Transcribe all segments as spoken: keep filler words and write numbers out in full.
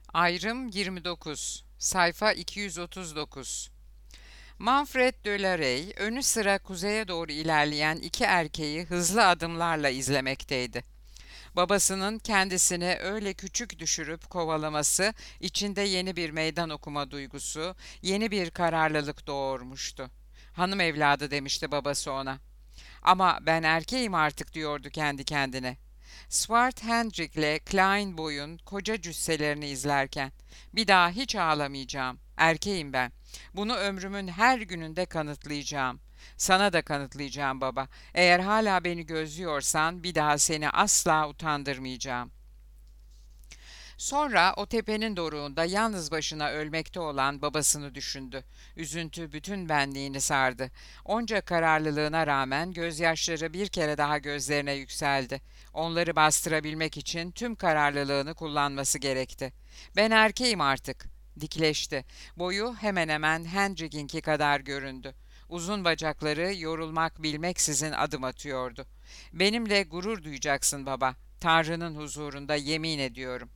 Ayrım yirmi dokuz, sayfa iki yüz otuz dokuz. Manfred de Larey, önü sıra kuzeye doğru ilerleyen iki erkeği hızlı adımlarla izlemekteydi. Babasının kendisini öyle küçük düşürüp kovalaması, içinde yeni bir meydan okuma duygusu, yeni bir kararlılık doğurmuştu. Hanım evladı demişti babası ona. Ama ben erkeğim artık diyordu kendi kendine. Swart Hendrick'le Klein boyun koca cüsselerini izlerken bir daha hiç ağlamayacağım. Erkeğim ben. Bunu ömrümün her gününde kanıtlayacağım. Sana da kanıtlayacağım baba. Eğer hala beni gözlüyorsan bir daha seni asla utandırmayacağım. Sonra o tepenin doruğunda yalnız başına ölmekte olan babasını düşündü. Üzüntü bütün benliğini sardı. Onca kararlılığına rağmen gözyaşları bir kere daha gözlerine yükseldi. Onları bastırabilmek için tüm kararlılığını kullanması gerekti. Ben erkeğim artık. Dikleşti. Boyu hemen hemen Hendrick'inki kadar göründü. Uzun bacakları yorulmak bilmeksizin adım atıyordu. Benimle gurur duyacaksın baba. Tanrı'nın huzurunda yemin ediyorum.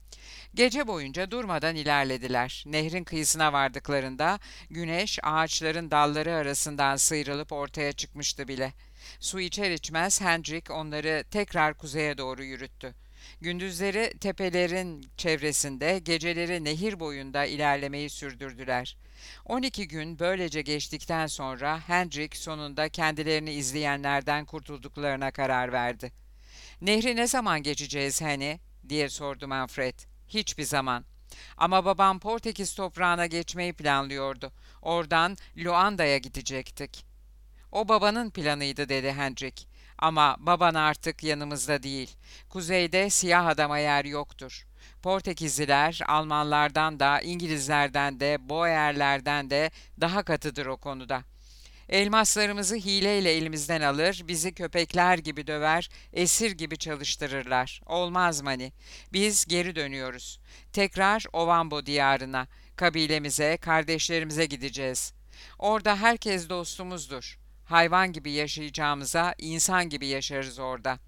Gece boyunca durmadan ilerlediler. Nehrin kıyısına vardıklarında güneş ağaçların dalları arasından sıyrılıp ortaya çıkmıştı bile. Su içer içmez Hendrik onları tekrar kuzeye doğru yürüttü. Gündüzleri tepelerin çevresinde, geceleri nehir boyunda ilerlemeyi sürdürdüler. on iki gün böylece geçtikten sonra Hendrik sonunda kendilerini izleyenlerden kurtulduklarına karar verdi. "Nehri ne zaman geçeceğiz hani?" diye sordu Manfred. "Hiçbir zaman. Ama babam Portekiz toprağına geçmeyi planlıyordu. Oradan Luanda'ya gidecektik." "O babanın planıydı," dedi Hendrik. "Ama baban artık yanımızda değil. Kuzeyde siyah adama yer yoktur. Portekizliler Almanlardan da İngilizlerden de Boerlerden de daha katıdır o konuda. Elmaslarımızı hileyle elimizden alır, bizi köpekler gibi döver, esir gibi çalıştırırlar. Olmaz Mani. Biz geri dönüyoruz. Tekrar Ovambo diyarına, kabilemize, kardeşlerimize gideceğiz. Orada herkes dostumuzdur. Hayvan gibi yaşayacağımıza insan gibi yaşarız orada.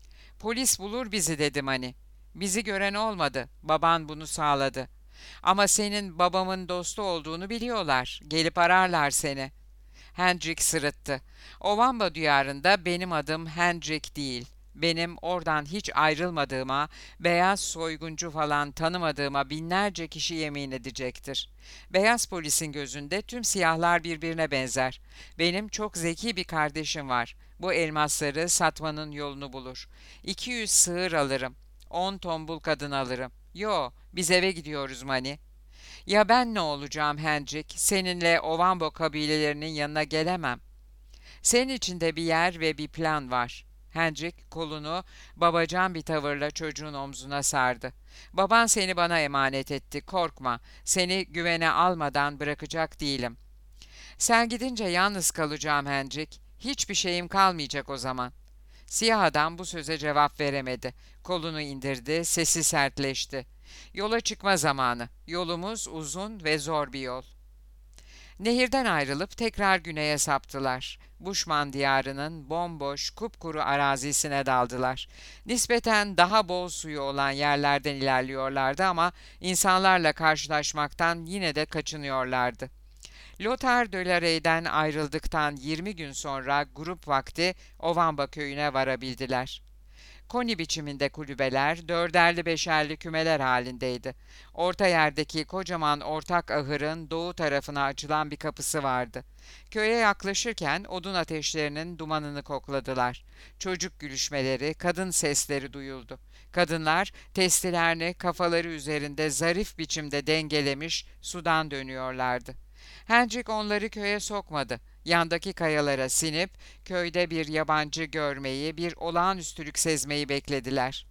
Polis bulur bizi dedi Mani. Bizi gören olmadı. Baban bunu sağladı. Ama senin babamın dostu olduğunu biliyorlar. Gelip ararlar seni." Hendrik sırıttı. "Ovamba diyarında benim adım Hendrik değil. Benim oradan hiç ayrılmadığıma, beyaz soyguncu falan tanımadığıma binlerce kişi yemin edecektir. Beyaz polisin gözünde tüm siyahlar birbirine benzer. Benim çok zeki bir kardeşim var. Bu elmasları satmanın yolunu bulur. iki yüz sığır alırım. On tombul kadın alırım. Yo, biz eve gidiyoruz Mani." "Ya ben ne olacağım Hendrik? Seninle Ovambo kabilelerinin yanına gelemem." "Senin içinde bir yer ve bir plan var." Hendrik kolunu babacan bir tavırla çocuğun omzuna sardı. "Baban seni bana emanet etti, korkma. Seni güvene almadan bırakacak değilim." "Sen gidince yalnız kalacağım Hendrik. Hiçbir şeyim kalmayacak o zaman." Siyah adam bu söze cevap veremedi. Kolunu indirdi, sesi sertleşti. "Yola çıkma zamanı. Yolumuz uzun ve zor bir yol." Nehirden ayrılıp tekrar güneye saptılar. Buşman diyarının bomboş, kupkuru arazisine daldılar. Nispeten daha bol suyu olan yerlerden ilerliyorlardı ama insanlarla karşılaşmaktan yine de kaçınıyorlardı. Lothar de Larey'den ayrıldıktan yirmi gün sonra grup vakti Ovamba köyüne varabildiler. Koni biçiminde kulübeler, dörderli beşerli kümeler halindeydi. Orta yerdeki kocaman ortak ahırın doğu tarafına açılan bir kapısı vardı. Köye yaklaşırken odun ateşlerinin dumanını kokladılar. Çocuk gülüşmeleri, kadın sesleri duyuldu. Kadınlar testilerini kafaları üzerinde zarif biçimde dengelemiş sudan dönüyorlardı. Hendrik onları köye sokmadı. Yandaki kayalara sinip köyde bir yabancı görmeyi, bir olağanüstülük sezmeyi beklediler.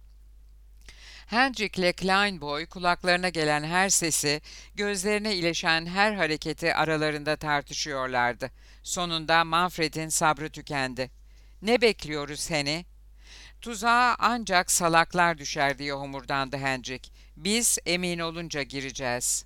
Hendrik'le Kleinboy kulaklarına gelen her sesi, gözlerine ilişen her hareketi aralarında tartışıyorlardı. Sonunda Manfred'in sabrı tükendi. "Ne bekliyoruz Henny?" "Tuzağa ancak salaklar düşer," diye homurdandı Hendrik. "Biz emin olunca gireceğiz."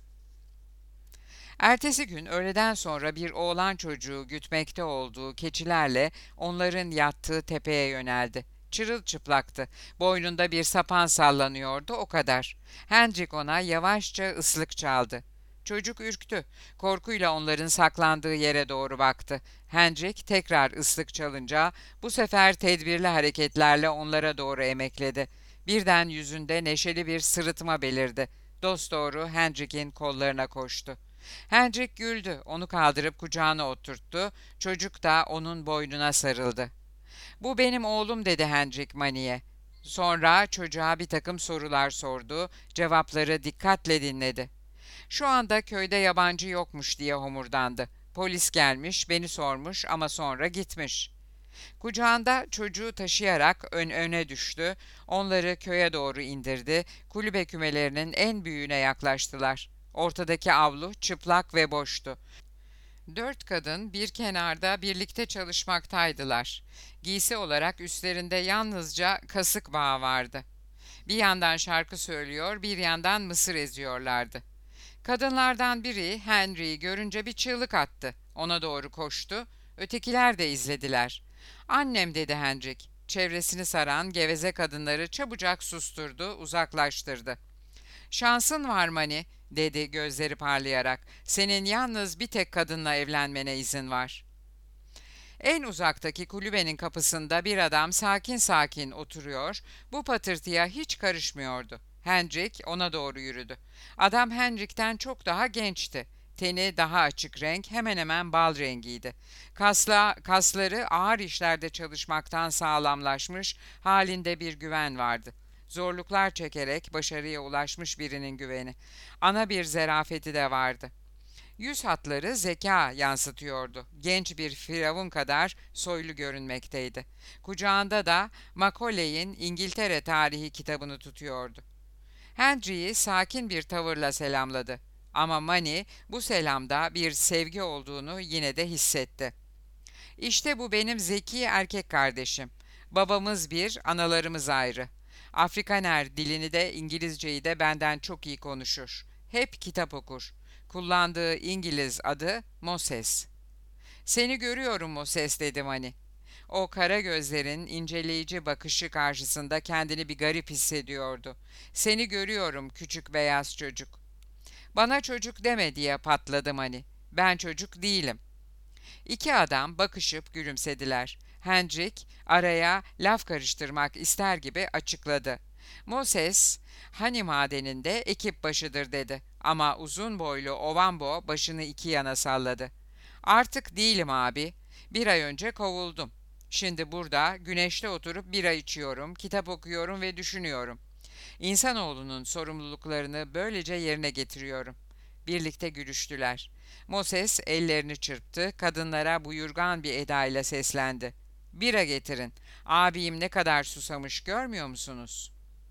Ertesi gün öğleden sonra bir oğlan çocuğu gütmekte olduğu keçilerle onların yattığı tepeye yöneldi. Çırılçıplaktı. Boynunda bir sapan sallanıyordu, o kadar. Hendrik ona yavaşça ıslık çaldı. Çocuk ürktü. Korkuyla onların saklandığı yere doğru baktı. Hendrik tekrar ıslık çalınca bu sefer tedbirli hareketlerle onlara doğru emekledi. Birden yüzünde neşeli bir sırıtma belirdi. Dosdoğru Hendrik'in kollarına koştu. Hendrik güldü, onu kaldırıp kucağına oturttu. Çocuk da onun boynuna sarıldı. "Bu benim oğlum," dedi Hendrik Mani'ye. Sonra çocuğa bir takım sorular sordu, cevapları dikkatle dinledi. "Şu anda köyde yabancı yokmuş," diye homurdandı. "Polis gelmiş, beni sormuş ama sonra gitmiş." Kucağında çocuğu taşıyarak ön öne düştü, onları köye doğru indirdi, kulübe kümelerinin en büyüğüne yaklaştılar. Ortadaki avlu çıplak ve boştu. Dört kadın bir kenarda birlikte çalışmaktaydılar. Giysi olarak üstlerinde yalnızca kasık bağı vardı. Bir yandan şarkı söylüyor, bir yandan mısır eziyorlardı. Kadınlardan biri Henry'yi görünce bir çığlık attı. Ona doğru koştu. Ötekiler de izlediler. "Annem," dedi Hendrik. Çevresini saran geveze kadınları çabucak susturdu, uzaklaştırdı. "Şansın var Mani," dedi gözleri parlayarak. "Senin yalnız bir tek kadınla evlenmene izin var." En uzaktaki kulübenin kapısında bir adam sakin sakin oturuyor, bu patırtıya hiç karışmıyordu. Hendrik ona doğru yürüdü. Adam Hendrik'ten çok daha gençti. Teni daha açık renk, hemen hemen bal rengiydi. Kasla, kasları ağır işlerde çalışmaktan sağlamlaşmış, halinde bir güven vardı. Zorluklar çekerek başarıya ulaşmış birinin güveni. Ana bir zerafeti de vardı. Yüz hatları zeka yansıtıyordu. Genç bir firavun kadar soylu görünmekteydi. Kucağında da Macaulay'in İngiltere tarihi kitabını tutuyordu. Henry'yi sakin bir tavırla selamladı. Ama Mani bu selamda bir sevgi olduğunu yine de hissetti. "İşte bu benim zeki erkek kardeşim. Babamız bir, analarımız ayrı. Afrikaner dilini de İngilizceyi de benden çok iyi konuşur. Hep kitap okur. Kullandığı İngiliz adı Moses." "Seni görüyorum Moses," dedi Mani. O kara gözlerin inceleyici bakışı karşısında kendini bir garip hissediyordu. "Seni görüyorum küçük beyaz çocuk." "Bana çocuk deme," diye patladı Mani. "Ben çocuk değilim." İki adam bakışıp gülümsediler. Hendrik araya laf karıştırmak ister gibi açıkladı. "Moses, Hani madeninde ekip başıdır," dedi. Ama uzun boylu Ovambo başını iki yana salladı. "Artık değilim abi. Bir ay önce kovuldum. Şimdi burada güneşte oturup bira içiyorum, kitap okuyorum ve düşünüyorum. İnsanoğlunun sorumluluklarını böylece yerine getiriyorum." Birlikte gülüştüler. Moses ellerini çırptı, kadınlara buyurgan bir edayla seslendi. "Bira getirin. Abim ne kadar susamış, görmüyor musunuz?"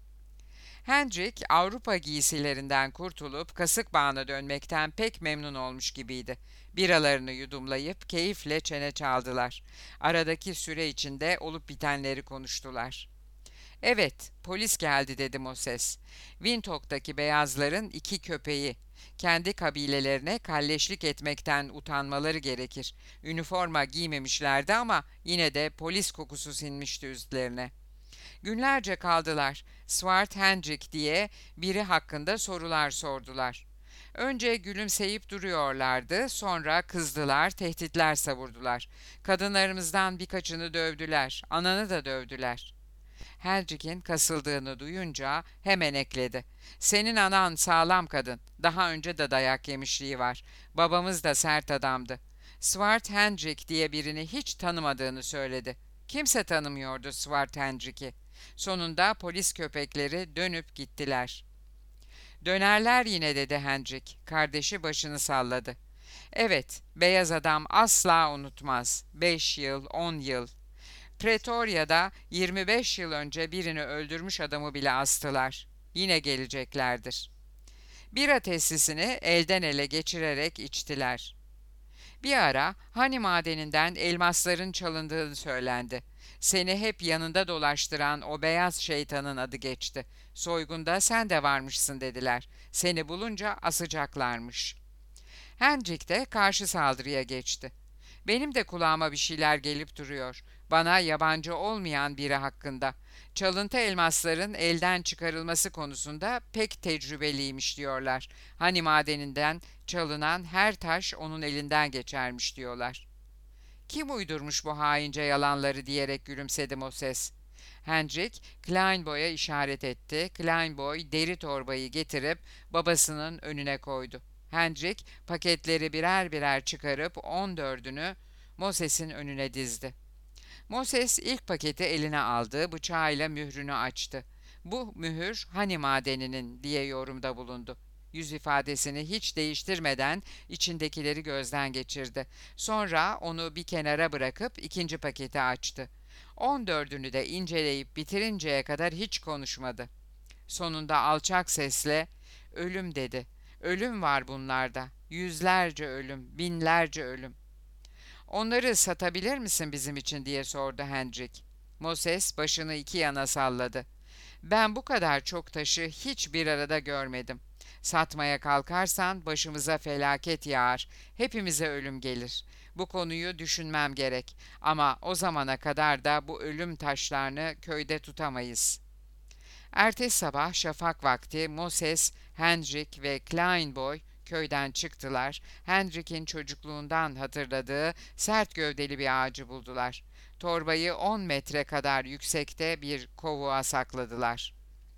Hendrik Avrupa giysilerinden kurtulup kasık bağına dönmekten pek memnun olmuş gibiydi. Biralarını yudumlayıp keyifle çene çaldılar. Aradaki süre içinde olup bitenleri konuştular. "Evet, polis geldi," dedi Moses. "Windhoek'taki beyazların iki köpeği. Kendi kabilelerine kalleşlik etmekten utanmaları gerekir. Üniforma giymemişlerdi ama yine de polis kokusu sinmişti üstlerine." Günlerce kaldılar. Swart Hendrik diye biri hakkında sorular sordular. Önce gülümseyip duruyorlardı, sonra kızdılar, tehditler savurdular. "Kadınlarımızdan birkaçını dövdüler, ananı da dövdüler." Hendrik'in kasıldığını duyunca hemen ekledi. "Senin anan sağlam kadın, daha önce de dayak yemişliği var. Babamız da sert adamdı." Swart Hendrik diye birini hiç tanımadığını söyledi. Kimse tanımıyordu Swart Hendrik'i. Sonunda polis köpekleri dönüp gittiler. "Dönerler yine," dedi Hendrik. Kardeşi başını salladı. "Evet, beyaz adam asla unutmaz. Beş yıl, on yıl. Pretoria'da yirmi beş yıl önce birini öldürmüş adamı bile astılar. Yine geleceklerdir." Bira tesisini elden ele geçirerek içtiler. Bir ara Hani madeninden elmasların çalındığını söylendi. Seni hep yanında dolaştıran o beyaz şeytanın adı geçti. Soygunda sen de varmışsın dediler. Seni bulunca asacaklarmış. Hendrik de karşı saldırıya geçti. Benim de kulağıma bir şeyler gelip duruyor. Bana yabancı olmayan biri hakkında. Çalıntı elmasların elden çıkarılması konusunda pek tecrübeliymiş diyorlar. Hani madeninden çalınan her taş onun elinden geçermiş diyorlar. Kim uydurmuş bu haince yalanları diyerek gülümsedi Moses. Hendrik, Kleinboy'a işaret etti. Kleinboy deri torbayı getirip babasının önüne koydu. Hendrik paketleri birer birer çıkarıp on dördünü Moses'in önüne dizdi. Moses ilk paketi eline aldı, bıçağıyla mührünü açtı. Bu mühür hani madeninin diye yorumda bulundu. Yüz ifadesini hiç değiştirmeden içindekileri gözden geçirdi. Sonra onu bir kenara bırakıp ikinci paketi açtı. On dördünü de inceleyip bitirinceye kadar hiç konuşmadı. Sonunda alçak sesle "Ölüm" dedi. "Ölüm var bunlarda. Yüzlerce ölüm, binlerce ölüm." "Onları satabilir misin bizim için?" diye sordu Hendrik. Moses başını iki yana salladı. "Ben bu kadar çok taşı hiç bir arada görmedim. Satmaya kalkarsan başımıza felaket yağar, hepimize ölüm gelir. Bu konuyu düşünmem gerek ama o zamana kadar da bu ölüm taşlarını köyde tutamayız." Ertesi sabah şafak vakti Moses, Hendrik ve Kleinboy köyden çıktılar. Hendrik'in çocukluğundan hatırladığı sert gövdeli bir ağacı buldular. Torbayı on metre kadar yüksekte bir kovuğa sakladılar.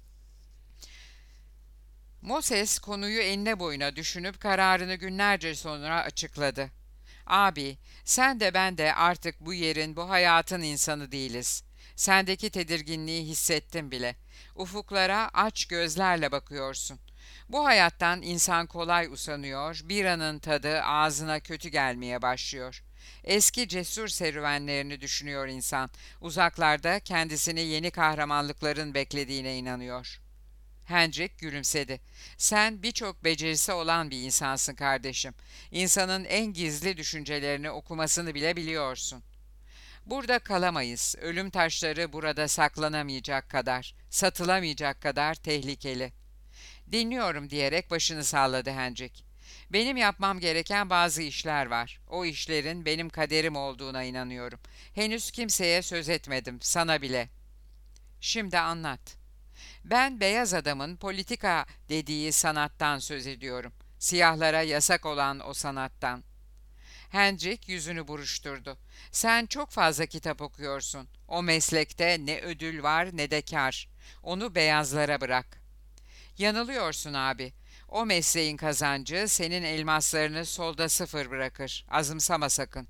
Moses konuyu enine boyuna düşünüp kararını günlerce sonra açıkladı. "Abi, sen de ben de artık bu yerin, bu hayatın insanı değiliz. Sendeki tedirginliği hissettim bile. Ufuklara aç gözlerle bakıyorsun. Bu hayattan insan kolay usanıyor, biranın tadı ağzına kötü gelmeye başlıyor. Eski cesur serüvenlerini düşünüyor insan. Uzaklarda kendisini yeni kahramanlıkların beklediğine inanıyor." Hendrik gülümsedi. "Sen birçok becerisi olan bir insansın kardeşim. İnsanın en gizli düşüncelerini okumasını bile biliyorsun. Burada kalamayız. Ölüm taşları burada saklanamayacak kadar, satılamayacak kadar tehlikeli." "Dinliyorum" diyerek başını salladı Hendrik. "Benim yapmam gereken bazı işler var. O işlerin benim kaderim olduğuna inanıyorum. Henüz kimseye söz etmedim, sana bile." "Şimdi anlat." "Ben beyaz adamın politika dediği sanattan söz ediyorum. Siyahlara yasak olan o sanattan." Hendrik yüzünü buruşturdu. "Sen çok fazla kitap okuyorsun. O meslekte ne ödül var ne de kâr. Onu beyazlara bırak." "Yanılıyorsun abi. O mesleğin kazancı senin elmaslarını solda sıfır bırakır. Azımsama sakın."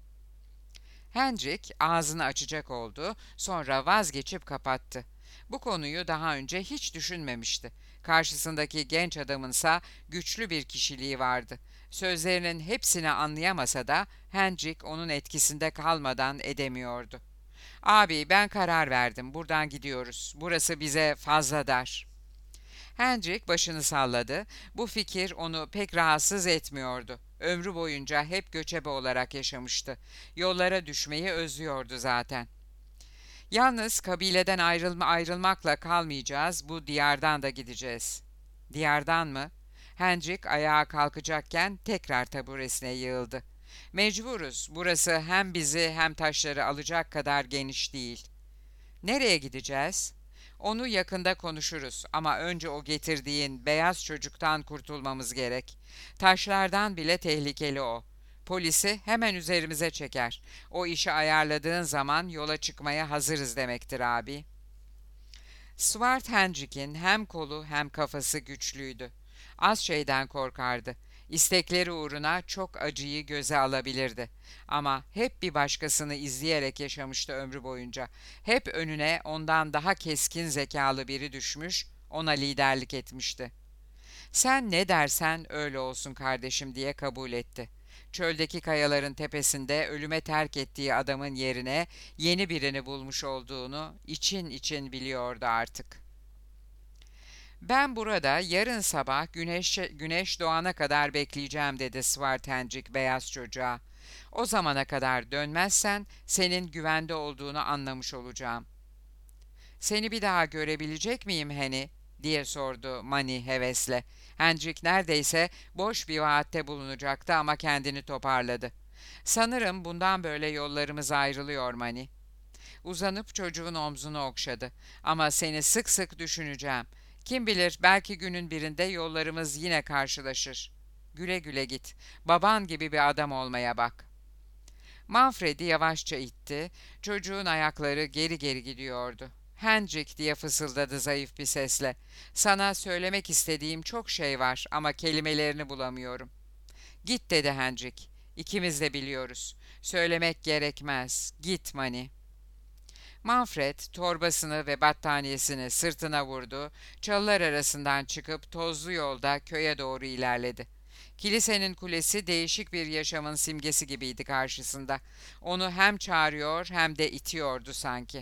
Hendrik ağzını açacak oldu, sonra vazgeçip kapattı. Bu konuyu daha önce hiç düşünmemişti. Karşısındaki genç adamınsa güçlü bir kişiliği vardı. Sözlerinin hepsini anlayamasa da Hendrik onun etkisinde kalmadan edemiyordu. "Abi, ben karar verdim. Buradan gidiyoruz. Burası bize fazla dar." Hendrik başını salladı. Bu fikir onu pek rahatsız etmiyordu. Ömrü boyunca hep göçebe olarak yaşamıştı. Yollara düşmeyi özlüyordu zaten. "Yalnız kabileden ayrılma ayrılmakla kalmayacağız, bu diyardan da gideceğiz." "Diyardan mı?" Hendrik ayağa kalkacakken tekrar taburesine yığıldı. "Mecburuz, burası hem bizi hem taşları alacak kadar geniş değil." "Nereye gideceğiz?" "Onu yakında konuşuruz ama önce o getirdiğin beyaz çocuktan kurtulmamız gerek. Taşlardan bile tehlikeli o. Polisi hemen üzerimize çeker. O işi ayarladığın zaman yola çıkmaya hazırız demektir abi." Swart Hendrick'in hem kolu hem kafası güçlüydü. Az şeyden korkardı. İstekleri uğruna çok acıyı göze alabilirdi. Ama hep bir başkasını izleyerek yaşamıştı ömrü boyunca. Hep önüne ondan daha keskin zekalı biri düşmüş, ona liderlik etmişti. "Sen ne dersen öyle olsun kardeşim" diye kabul etti. Çöldeki kayaların tepesinde ölüme terk ettiği adamın yerine yeni birini bulmuş olduğunu için için biliyordu artık. "Ben burada yarın sabah güneş, güneş doğana kadar bekleyeceğim" dedi Svartencik beyaz çocuğa. "O zamana kadar dönmezsen senin güvende olduğunu anlamış olacağım." "Seni bir daha görebilecek miyim Henny?" diye sordu Mani hevesle. Hendrik neredeyse boş bir vaatte bulunacaktı ama kendini toparladı. Sanırım bundan böyle yollarımız ayrılıyor Mani. Uzanıp çocuğun omzunu okşadı. Ama seni sık sık düşüneceğim. Kim bilir belki günün birinde yollarımız yine karşılaşır. Güle güle git. Baban gibi bir adam olmaya bak. Manfred'i yavaşça itti. Çocuğun ayakları geri geri gidiyordu. Hendrik diye fısıldadı zayıf bir sesle. Sana söylemek istediğim çok şey var ama kelimelerini bulamıyorum. Git dedi Hendrik. İkimiz de biliyoruz. Söylemek gerekmez. Git Mani. Manfred torbasını ve battaniyesini sırtına vurdu, çalılar arasından çıkıp tozlu yolda köye doğru ilerledi. Kilisenin kulesi değişik bir yaşamın simgesi gibiydi karşısında. Onu hem çağırıyor hem de itiyordu sanki.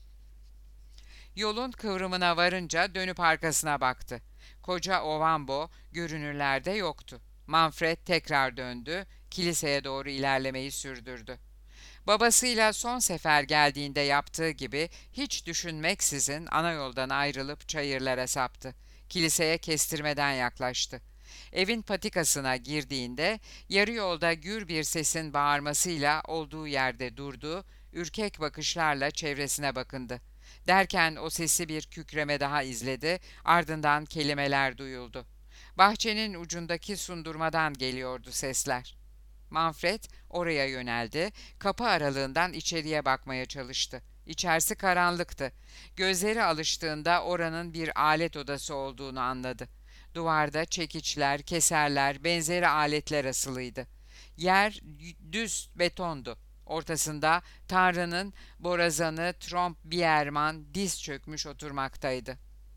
Yolun kıvrımına varınca dönüp arkasına baktı. Koca Ovambo görünürlerde yoktu. Manfred tekrar döndü, kiliseye doğru ilerlemeyi sürdürdü. Babasıyla son sefer geldiğinde yaptığı gibi hiç düşünmeksizin ana yoldan ayrılıp çayırlara saptı. Kiliseye kestirmeden yaklaştı. Evin patikasına girdiğinde yarı yolda gür bir sesin bağırmasıyla olduğu yerde durdu, ürkek bakışlarla çevresine bakındı. Derken o sesi bir kükreme daha izledi, ardından kelimeler duyuldu. Bahçenin ucundaki sundurmadan geliyordu sesler. Manfred oraya yöneldi, kapı aralığından içeriye bakmaya çalıştı. İçerisi karanlıktı. Gözleri alıştığında oranın bir alet odası olduğunu anladı. Duvarda çekiçler, keserler, benzeri aletler asılıydı. Yer düz betondu. Ortasında Tanrı'nın borazanı Tromp Bierman diz çökmüş oturmaktaydı.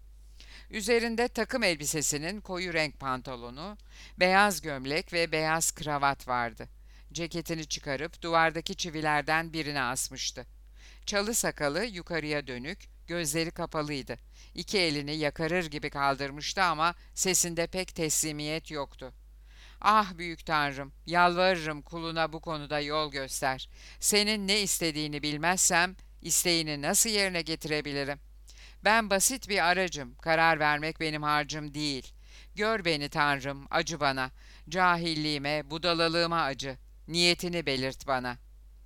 Üzerinde takım elbisesinin koyu renk pantolonu, beyaz gömlek ve beyaz kravat vardı. Ceketini çıkarıp duvardaki çivilerden birine asmıştı. Çalı sakalı yukarıya dönük, gözleri kapalıydı. İki elini yakarır gibi kaldırmıştı ama sesinde pek teslimiyet yoktu. Ah büyük Tanrım, yalvarırım kuluna bu konuda yol göster. Senin ne istediğini bilmezsem, isteğini nasıl yerine getirebilirim? Ben basit bir aracım, karar vermek benim harcım değil. Gör beni Tanrım, acı bana. Cahilliğime, budalalığıma acı. Niyetini belirt bana.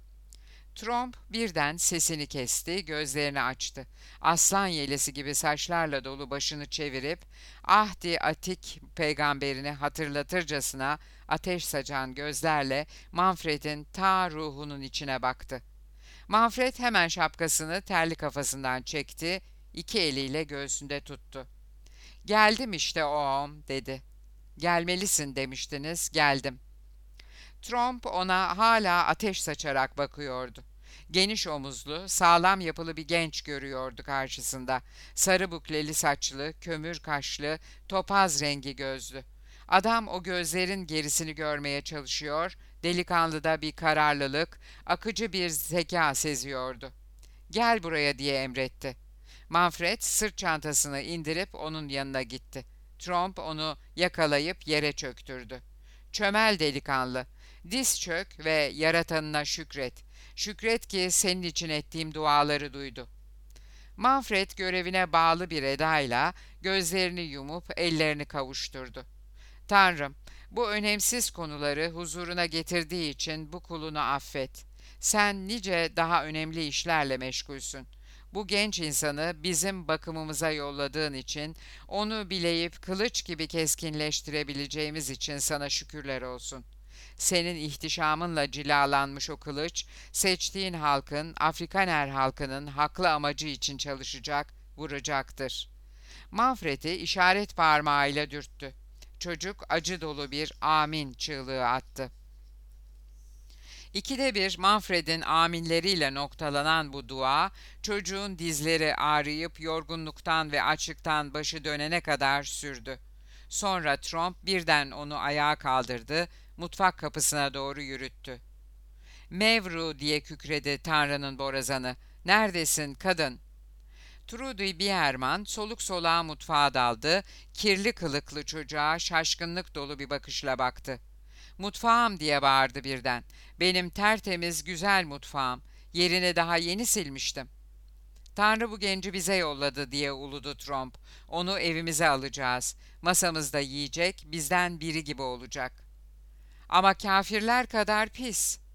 Tromp birden sesini kesti, gözlerini açtı. Aslan yelesi gibi saçlarla dolu başını çevirip, Ahdi Atik peygamberini hatırlatırcasına ateş saçan gözlerle Manfred'in ta ruhunun içine baktı. Manfred hemen şapkasını terli kafasından çekti, iki eliyle göğsünde tuttu. "Geldim işte oğum," dedi. "Gelmelisin demiştiniz, geldim." Tromp ona hala ateş saçarak bakıyordu. Geniş omuzlu, sağlam yapılı bir genç görüyordu karşısında. Sarı bukleli saçlı, kömür kaşlı, topaz rengi gözlü. Adam o gözlerin gerisini görmeye çalışıyor, delikanlıda bir kararlılık, akıcı bir zeka seziyordu. "Gel buraya," diye emretti. Manfred sırt çantasını indirip onun yanına gitti. Tromp onu yakalayıp yere çöktürdü. "Çömel delikanlı, diz çök ve yaratanına şükret. Şükret ki senin için ettiğim duaları duydu." Manfred görevine bağlı bir edayla gözlerini yumup ellerini kavuşturdu. "Tanrım, bu önemsiz konuları huzuruna getirdiği için bu kulunu affet. Sen nice daha önemli işlerle meşgulsün. Bu genç insanı bizim bakımımıza yolladığın için, onu bileyip kılıç gibi keskinleştirebileceğimiz için sana şükürler olsun. Senin ihtişamınla cilalanmış o kılıç, seçtiğin halkın, Afrikaner halkının haklı amacı için çalışacak, vuracaktır." Manfred'i işaret parmağıyla dürttü. Çocuk acı dolu bir amin çığlığı attı. İkide bir Manfred'in aminleriyle noktalanan bu dua, çocuğun dizleri ağrıyıp yorgunluktan ve açlıktan başı dönene kadar sürdü. Sonra Tromp birden onu ayağa kaldırdı, mutfak kapısına doğru yürüttü. "Mevru," diye kükredi Tanrı'nın borazanı. "Neredesin kadın?" Trudy Bierman soluk soluğa mutfağa daldı, kirli kılıklı çocuğa şaşkınlık dolu bir bakışla baktı. "Mutfağım," diye bağırdı birden. "Benim tertemiz güzel mutfağım. Yerini daha yeni silmiştim." "Tanrı bu genci bize yolladı," diye uludu Tromp. "Onu evimize alacağız. Masamızda yiyecek, bizden biri gibi olacak." "Ama kâfirler kadar pis."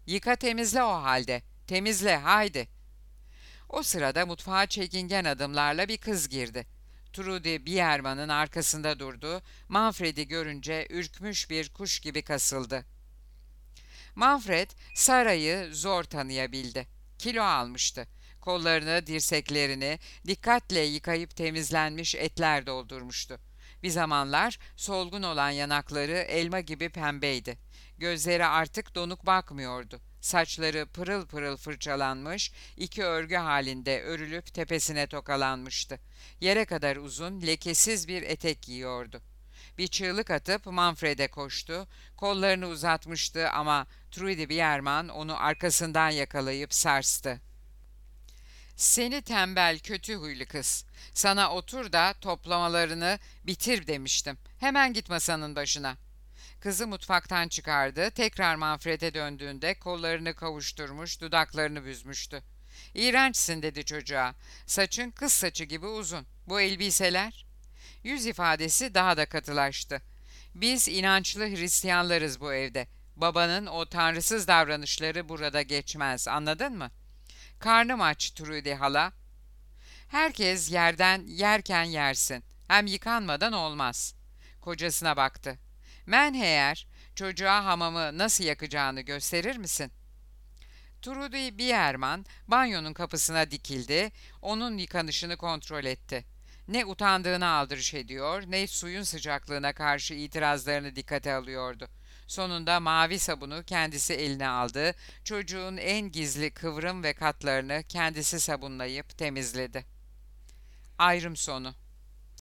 Yıka temizle o halde. Temizle, haydi. O sırada mutfağa çekingen adımlarla bir kız girdi. Trudy Biermann'ın arkasında durdu. Manfred'i görünce ürkmüş bir kuş gibi kasıldı. Manfred, Sara'yı zor tanıyabildi. Kilo almıştı. Kollarını, dirseklerini dikkatle yıkayıp temizlenmiş etler doldurmuştu. Bir zamanlar solgun olan yanakları elma gibi pembeydi. Gözleri artık donuk bakmıyordu. Saçları pırıl pırıl fırçalanmış, iki örgü halinde örülüp tepesine tokalanmıştı. Yere kadar uzun, lekesiz bir etek giyiyordu. Bir çığlık atıp Manfred'e koştu. Kollarını uzatmıştı ama Trudy Biermann onu arkasından yakalayıp sarstı. "Seni tembel, kötü huylu kız. Sana otur da toplamalarını bitir demiştim. Hemen git masanın başına." Kızı mutfaktan çıkardı. Tekrar Manfred'e döndüğünde kollarını kavuşturmuş, dudaklarını büzmüştü. "İğrençsin," dedi çocuğa. "Saçın kız saçı gibi uzun. Bu elbiseler?" Yüz ifadesi daha da katılaştı. "Biz inançlı Hristiyanlarız bu evde. Babanın o tanrısız davranışları burada geçmez, anladın mı?" "Karnım aç Trudy hala." "Herkes yerden yerken yersin. Hem yıkanmadan olmaz." Kocasına baktı. "Menheyer, çocuğa hamamı nasıl yakacağını gösterir misin?" Trudy Biermann banyonun kapısına dikildi, onun yıkanışını kontrol etti. Ne utandığını aldırış ediyor, ne suyun sıcaklığına karşı itirazlarını dikkate alıyordu. Sonunda mavi sabunu kendisi eline aldı, çocuğun en gizli kıvrım ve katlarını kendisi sabunlayıp temizledi. Ayrım sonu.